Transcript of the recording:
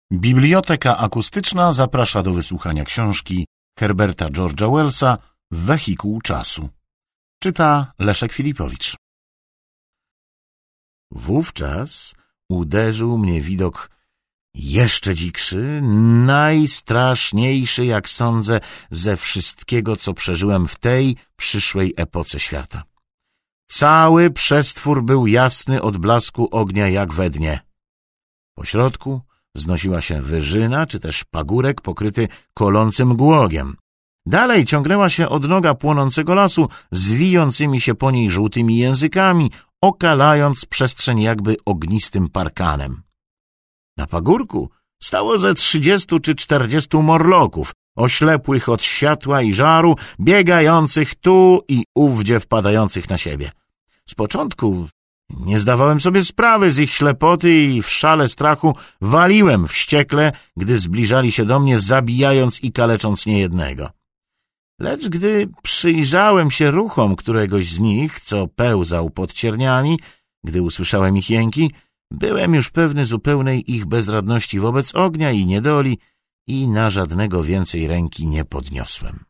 Biblioteka Akustyczna zaprasza do wysłuchania książki Herberta George'a Wellsa Wehikuł czasu. Czyta Leszek Filipowicz. Wówczas uderzył mnie widok jeszcze dzikszy, najstraszniejszy, jak sądzę, ze wszystkiego, co przeżyłem w tej przyszłej epoce świata. Cały przestwór był jasny od blasku ognia jak we dnie. Po środku wznosiła się wyżyna, czy też pagórek pokryty kolącym głogiem. Dalej ciągnęła się odnoga płonącego lasu z wijącymi się po niej żółtymi językami, okalając przestrzeń jakby ognistym parkanem. Na pagórku stało ze 30 czy 40 morloków, oślepłych od światła i żaru, biegających tu i ówdzie wpadających na siebie. Z początku nie zdawałem sobie sprawy z ich ślepoty i w szale strachu waliłem wściekle, gdy zbliżali się do mnie, zabijając i kalecząc niejednego. Lecz gdy przyjrzałem się ruchom któregoś z nich, co pełzał pod cierniami, gdy usłyszałem ich jęki, byłem już pewny zupełnej ich bezradności wobec ognia i niedoli i na żadnego więcej ręki nie podniosłem.